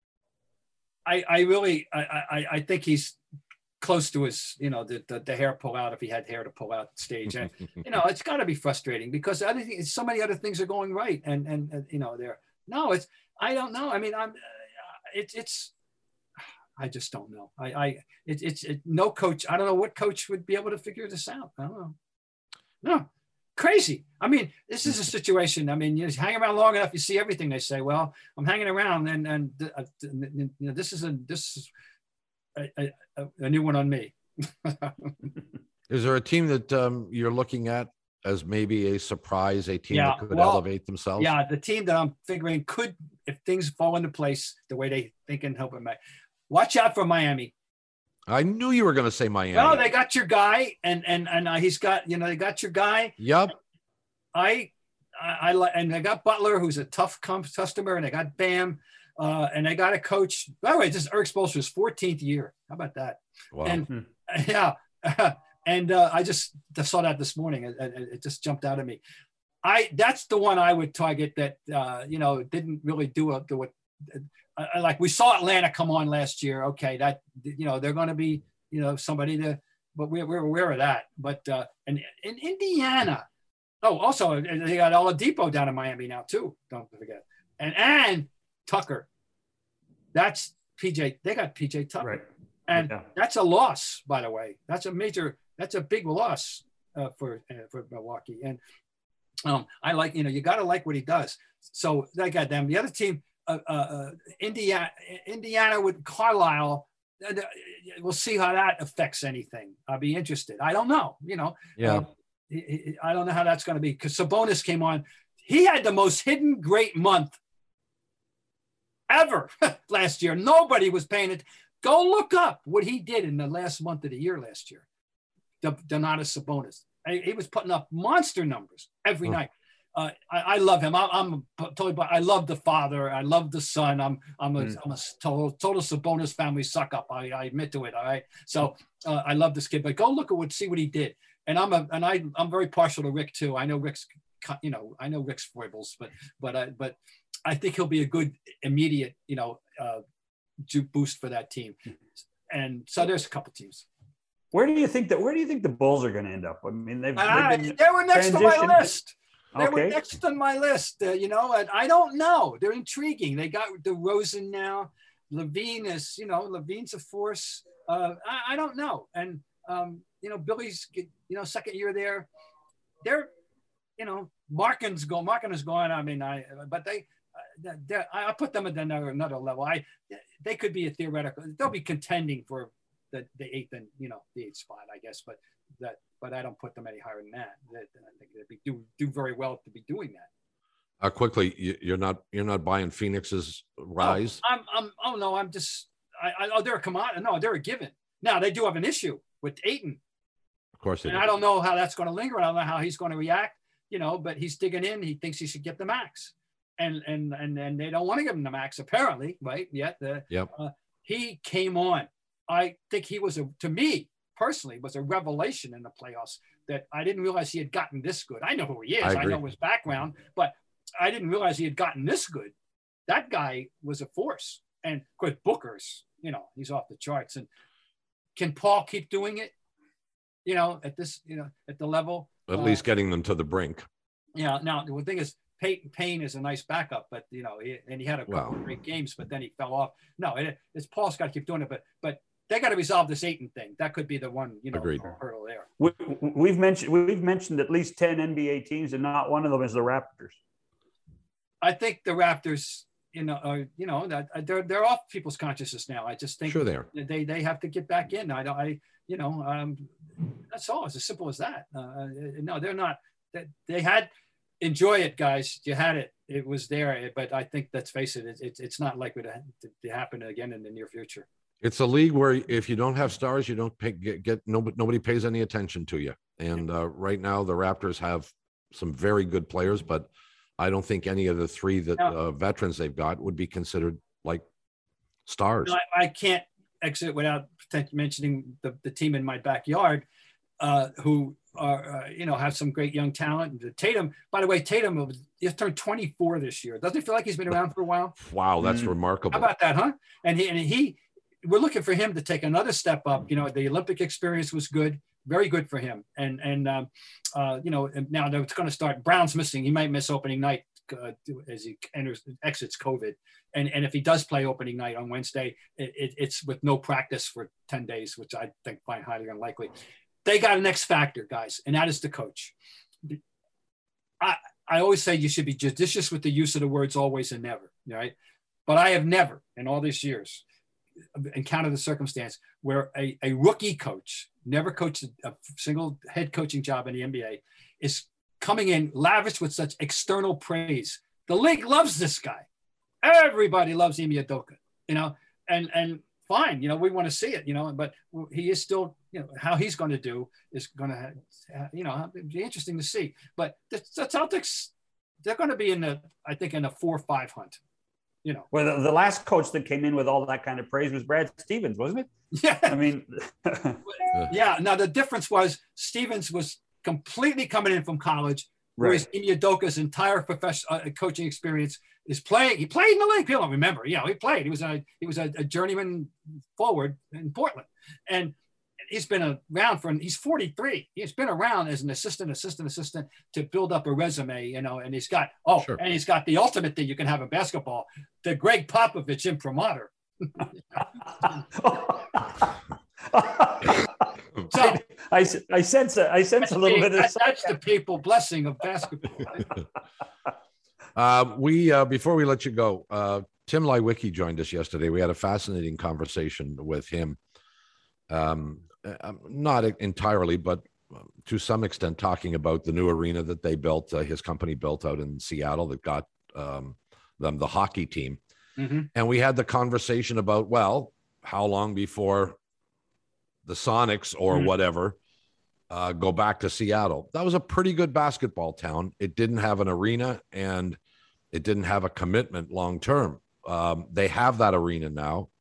I, I really, I, I, I think he's close to his, you know, the, the, the hair pull out, if he had hair to pull out stage. And, you know, it's got to be frustrating because other things, so many other things are going right. And, and, and you know, they're, no, it's, I don't know. I mean, I'm, uh, it's, it's, I just don't know. I, I, it, it's, it, no coach, I don't know what coach would be able to figure this out. I don't know. No, crazy. I mean, this is a situation. I mean, you hang around long enough, you see everything. They say, well, I'm hanging around and, and, uh, you know, this is a, this is a, a, a new one on me. Is there a team that um, you're looking at as maybe a surprise, a team yeah, that could well, elevate themselves? Yeah, the team that I'm figuring could, if things fall into place the way they think and hope it may. Watch out for Miami. I knew you were going to say Miami. Well, they got your guy, and and and uh, he's got, you know, they got your guy. Yep. I I like, and they got Butler, who's a tough customer, and they got Bam, uh, and they got a coach. By the way, this is Eric Spoelstra's fourteenth year. How about that? Wow. And Hmm. yeah, and uh, I just saw that this morning. It, it, it just jumped out at me. I that's the one I would target that uh, you know, didn't really do a, do what. Uh, like we saw Atlanta come on last year. Okay, that, you know, they're going to be, you know, somebody to, but we're, we're aware of that. But uh, and in Indiana, oh, also they got Oladipo down in Miami now too. Don't forget, and and Tucker. That's P J. They got P J Tucker, Right. and Yeah. that's a loss, by the way. That's a major. That's a big loss uh, for uh, for Milwaukee. And um, I like, you know, you got to like what he does. So they got them. The other team. Uh, uh, Indiana, Indiana with Carlisle. Uh, we'll see how that affects anything. I'll be interested. I don't know. You know, Yeah. uh, he, he, I don't know how that's going to be because Sabonis came on. He had the most hidden great month ever last year. Nobody was paying it. Go look up what he did in the last month of the year last year. Donatas Sabonis. he was putting up monster numbers every Oh. night. Uh, I, I love him. I, I'm totally, but I love the father. I love the son. I'm, I'm a, Mm. I'm a total, total Sabonis family suck up. I, I admit to it. All right. So uh, I love this kid, but go look at what, see what he did. And I'm a, and I, I'm very partial to Rick too. I know Rick's, you know, I know Rick's foibles, but, but, I, but I think he'll be a good immediate, you know, uh, boost for that team. And so there's a couple teams. Where do you think that? Where do you think the Bulls are going to end up? I mean, they've, Uh, they've been they were next to my transitioned- list. They were Okay. next on my list, uh, you know, and I don't know. They're intriguing. They got DeRozan now. Levine is, you know, Levine's a force. Uh, I, I don't know. And, um, you know, Billy's, you know, second year there. They're, you know, Markin's going, Markin is going. I mean, I, but they, uh, they're, I put them at another, another level. I, they could be a theoretical, they'll be contending for the, the eighth and, you know, the eighth spot, I guess, but that, but I don't put them any higher than that. That I think they'd be do do very well to be doing that. Uh, quickly, you, you're not you're not buying Phoenix's rise. Oh, I'm I'm oh no, I'm just I, I oh they're a commodity. No, they're a given. Now they do have an issue with Ayton, Of course, they and do. I don't know how that's going to linger. I don't know how he's going to react. You know, but he's digging in. He thinks he should get the max, and and and and they don't want to give him the max apparently, right? Yet the Yep. uh, he came on. I think he was a to me. Personally, was a revelation in the playoffs that I didn't realize he had gotten this good. I know who he is. I I, agree. know his background, but I didn't realize he had gotten this good. That guy was a force. And of course, Booker's, you know, he's off the charts. And can Paul keep doing it? You know, at this, you know, at the level. At uh, least getting them to the brink. Yeah. Now the thing is, Peyton Payne is a nice backup, but you know, he, and he had a couple Wow. of great games, but then he fell off. No, it, it's Paul's got to keep doing it, but but. They got to resolve this Ayton thing. That could be the one, you know, Agreed. hurdle there. We, we've mentioned we've mentioned at least ten N B A teams, and not one of them is the Raptors. I think the Raptors, you know, are, you know, that they're they're off people's consciousness now. I just think Sure, they are. they they have to get back in. I don't, I, you know, um, that's all. It's as simple as that. Uh, no, they're not. They, they had enjoy it, guys. You had it. It was there. But I think, let's face it, it's it's, it's not likely to, to, to happen again in the near future. It's a league where if you don't have stars, you don't pay, get, get nobody, nobody pays any attention to you. And uh, right now, the Raptors have some very good players, but I don't think any of the three that No. uh, veterans they've got would be considered like stars. No, I, I can't exit without potent- mentioning the, the team in my backyard, uh, who are, uh, you know, have some great young talent. Tatum, by the way, Tatum was, he turned twenty-four this year. Doesn't it feel like he's been around for a while? Wow, that's Mm. remarkable. How about that, huh? And he, and he, we're looking for him to take another step up. You know, the Olympic experience was good, very good for him. And, and um, uh, you know, and now it's going to start. Brown's missing. He might miss opening night uh, as he enters, exits COVID. And, and if he does play opening night on Wednesday, it, it, it's with no practice for ten days, which I think find highly unlikely. They got an X factor, guys, and that is the coach. I, I always say you should be judicious with the use of the words always and never, right? But I have never, in all these years, encountered a circumstance where a, a rookie coach, never coached a single head coaching job in the N B A, is coming in lavish with such external praise. The league loves this guy. Everybody loves Ime Udoka, you know, and, and fine, you know, we want to see it, you know, but he is still, you know, how he's going to do is going to, you know, be interesting to see. But the, the Celtics, they're going to be in the, I think, in a four or five hunt. You know, Well, the, the last coach that came in with all that kind of praise was Brad Stevens, wasn't it? yeah, I mean, yeah. Now the difference was Stevens was completely coming in from college, whereas right. Ime Udoka's entire professional uh, coaching experience is playing. He played in the league. People don't remember. You know, he played. He was a he was a, a journeyman forward in Portland, and he's been around for. He's forty-three. He's been around as an assistant, assistant, assistant to build up a resume. You know, and he's got oh, Sure. and he's got the ultimate thing you can have in basketball, the Greg Popovich imprimatur. So I, I sense a, I sense a little bit of that, that's the papal blessing of basketball. Uh, we uh, before we let you go, uh, Tim Lewicki joined us yesterday. We had a fascinating conversation with him. Um, uh, not entirely, but to some extent, talking about the new arena that they built, uh, his company built out in Seattle that got um, them the hockey team. Mm-hmm. And we had the conversation about, well, how long before the Sonics or Mhm. whatever uh, go back to Seattle. That was a pretty good basketball town. It didn't have an arena and it didn't have a commitment long term. Um, they have that arena now.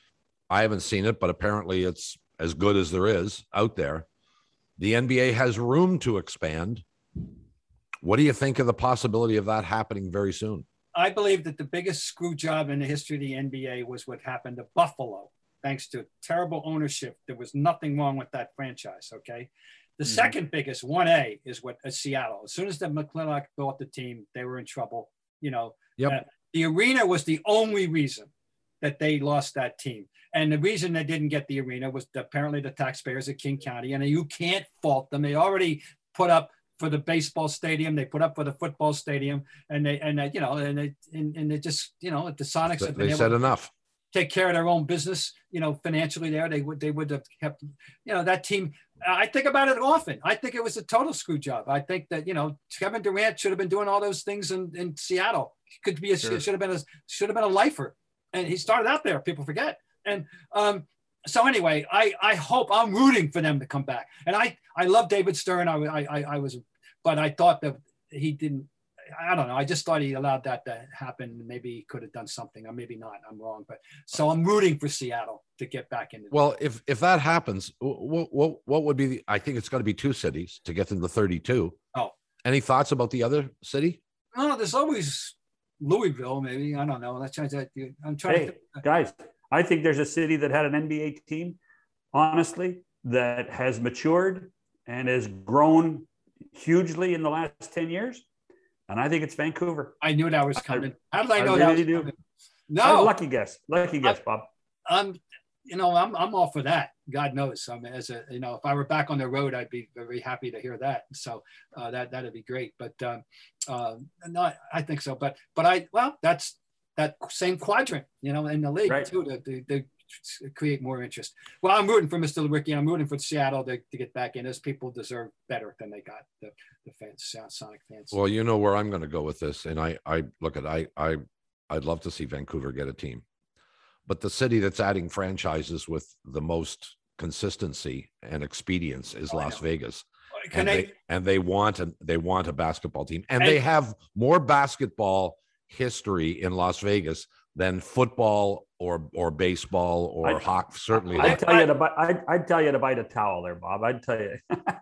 I haven't seen it, but apparently it's as good as there is out there. The N B A has room to expand. What do you think of the possibility of that happening very soon? I believe that the biggest screw job in the history of the N B A was what happened to Buffalo, thanks to terrible ownership. There was nothing wrong with that franchise, okay? The mm-hmm. second biggest, one A, is what uh, Seattle. As soon as the McClintock bought the team, they were in trouble. You know, yep. uh, the arena was the only reason that they lost that team. And the reason they didn't get the arena was apparently the taxpayers of King County. And you can't fault them. They already put up for the baseball stadium. They put up for the football stadium. And they, and they, you know, and they, and, and they just, you know, the Sonics they, have been they able said to enough. Take care of their own business, you know, financially there. They would, they would have kept, you know, that team. I think about it often. I think it was a total screw job. I think that, you know, Kevin Durant should have been doing all those things in, in Seattle. Could be a, sure. should have been a, should have been a lifer. And he started out there. People forget. And, um, So anyway, I, I hope I'm rooting for them to come back. And I, I love David Stern. I, I, I was, but I thought that he didn't, I don't know. I just thought he allowed that to happen. Maybe he could have done something, or maybe not. I'm wrong. But so I'm rooting for Seattle to get back into. Well, if, if that happens, what, what, what would be the, I think it's got to be two cities to get into thirty-two. Oh, any thoughts about the other city? No, there's always Louisville. Maybe. I don't know. That's I'm trying hey, to think. Guys, I think there's a city that had an N B A team, honestly, that has matured and has grown hugely in the last ten years. And I think it's Vancouver. I knew that was coming. How did I know I that really was do. coming? No. Lucky guess. Lucky guess, Bob. I'm, you know, I'm, I'm all for that. God knows. I mean, as a, you know, if I were back on the road, I'd be very happy to hear that. So uh, that, that'd be great. But um, uh, no, I think so. But, but I, well, that's, that same quadrant, you know, in the league right. too, to, to, to create more interest. Well, I'm rooting for Mister Lewicki. I'm rooting for Seattle to, to get back in. Those people deserve better than they got, the, the fans, Sonic fans. Well, you know where I'm going to go with this. And I, I look at, I, I, I'd love to see Vancouver get a team, but the city that's adding franchises with the most consistency and expedience is oh, Las Vegas. Can and they, they, and they want, a, they want a basketball team, and, and they have more basketball history in Las Vegas than football or or baseball or I, hockey. Certainly, I'd tell you to buy. I'd, I'd tell you to bite a towel there, Bob. I'd tell you.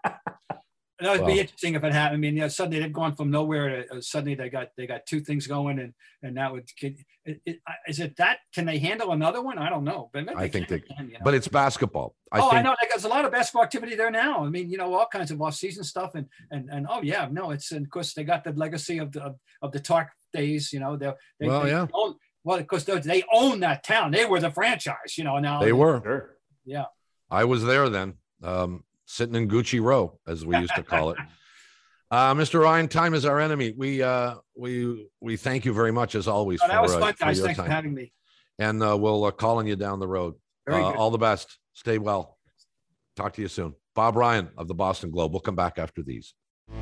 That would well, be interesting if it happened. I mean, you know, suddenly they've gone from nowhere to uh, suddenly they got they got two things going, and and that would can, it, it, is it that can they handle another one? I don't know, but I think they, they can, you know? But it's basketball. I oh, think, I know. There's a lot of basketball activity there now. I mean, you know, all kinds of off-season stuff, and and and oh yeah, no, it's and of course they got the legacy of the of, of the Tark days. You know, they they, well, they yeah. own, well, of course they own that town. They were the franchise. You know, now they were. Sure. Yeah, I was there then, um, sitting in Gucci Row, as we used to call it. Uh, Mister Ryan, time is our enemy. We uh, we we thank you very much as always. Oh, that for, was fun, uh, guys. for Thanks time. for having me. And uh, we'll uh, call on you down the road. Uh, all the best. Stay well. Talk to you soon. Bob Ryan of the Boston Globe. We'll come back after these.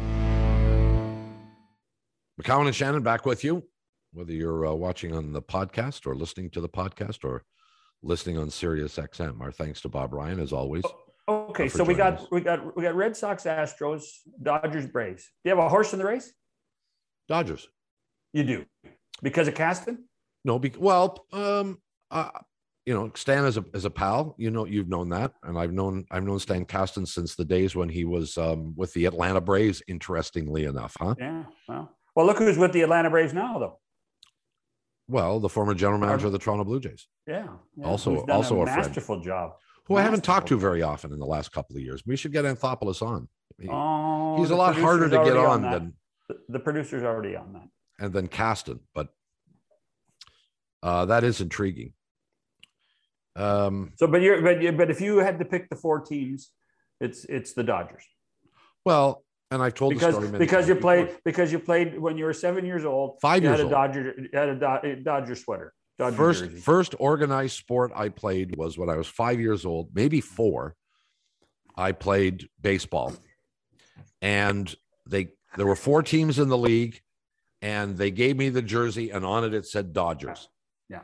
McCowan and Shannon back with you, whether you're uh, watching on the podcast or listening to the podcast or listening on Sirius X M. Our thanks to Bob Ryan as always. Okay, so we got us. we got we got Red Sox, Astros, Dodgers, Braves. Do you have a horse in the race? Dodgers. You do, because of Caston? No, be, well, um, uh, you know, Stan is a as a pal. You know, you've known that, and I've known I've known Stan Caston since the days when he was um, with the Atlanta Braves. Interestingly enough, huh? Yeah. Well, well, look who's with the Atlanta Braves now, though. Well, the former general manager of the Toronto Blue Jays. Yeah. yeah. Also, also a, a masterful friend. job. Who I haven't talked to very often in the last couple of years. We should get Anthopoulos on. He, oh, he's a lot harder to get on, on than the, the producer's already on that, and then Caston. But uh, that is intriguing. Um, so, but you're but but if you had to pick the four teams, it's it's the Dodgers. Well, and I've told because the story many because you before. played because you played when you were seven years old. Five you years had a old. Dodger you had a, Do, a Dodger sweater. Dodger first jersey. first organized sport I played was when I was five years old, maybe four. I played baseball, and they there were four teams in the league, and they gave me the jersey, and on it it said Dodgers. Yeah.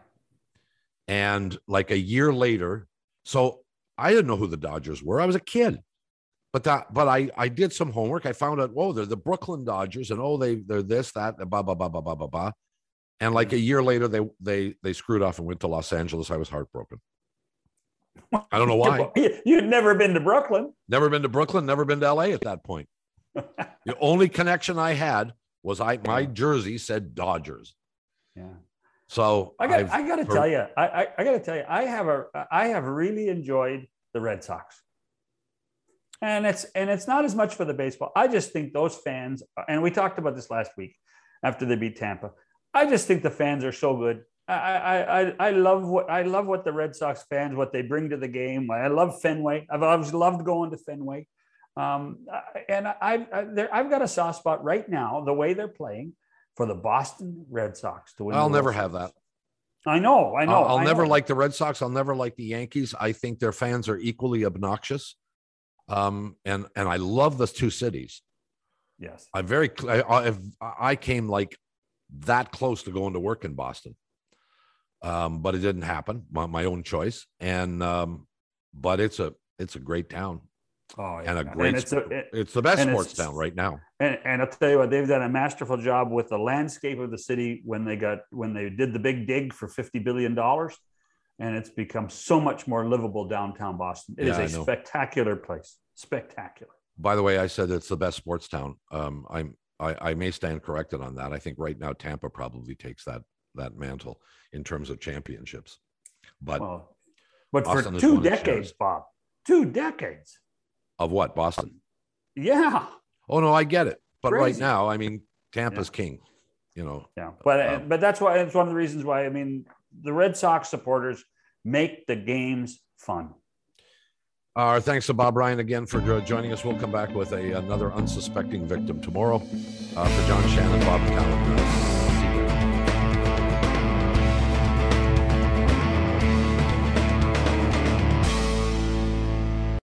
And like a year later, so I didn't know who the Dodgers were. I was a kid, But that, but I, I did some homework. I found out, whoa, they're the Brooklyn Dodgers, and oh, they, they're this, that, blah, blah, blah, blah, blah, blah, blah. And like a year later, they, they, they screwed off and went to Los Angeles. I was heartbroken. I don't know why. You'd never been to Brooklyn. Never been to Brooklyn. Never been to L A at that point. The only connection I had was I, my jersey said Dodgers. Yeah. So I got, I've, I got to tell you, I, I, I got to tell you, I have a, I have really enjoyed the Red Sox. And it's and it's not as much for the baseball. I just think those fans, and we talked about this last week after they beat Tampa. I just think the fans are so good. I I I, I love what I love what the Red Sox fans, what they bring to the game. I love Fenway. I've always loved going to Fenway, um, and I, I there, I've got a soft spot right now. The way they're playing for the Boston Red Sox to win. I'll never have that. I know. I know. I'll, I'll I never know. like the Red Sox. I'll never like the Yankees. I think their fans are equally obnoxious. Um, and, and I love those two cities. Yes. I'm very, I, I've, I came like that close to going to work in Boston. Um, but it didn't happen, my, my own choice. And, um, but it's a, it's a great town. Oh, yeah. And a great, and it's, a, it, it's the best sports it's, town right now. And, and I'll tell you what, they've done a masterful job with the landscape of the city when they got, when they did the big dig for fifty billion dollars. And it's become so much more livable downtown Boston. It Yeah, is a spectacular place. Spectacular. By the way, I said it's the best sports town. Um, I'm I, I may stand corrected on that. I think right now Tampa probably takes that that mantle in terms of championships. But well, but Boston for has two won its decades, shares. Bob, two decades. Of what? Boston? Yeah. Oh no, I get it. But right Crazy. now, I mean, Tampa's Yeah. king. You know. Yeah, but Um, but that's why it's one of the reasons why I mean the Red Sox supporters make the games fun. Our thanks to Bob Ryan again for uh, joining us. We'll come back with a another unsuspecting victim tomorrow. Uh, for John Shannon, Bob McCallum.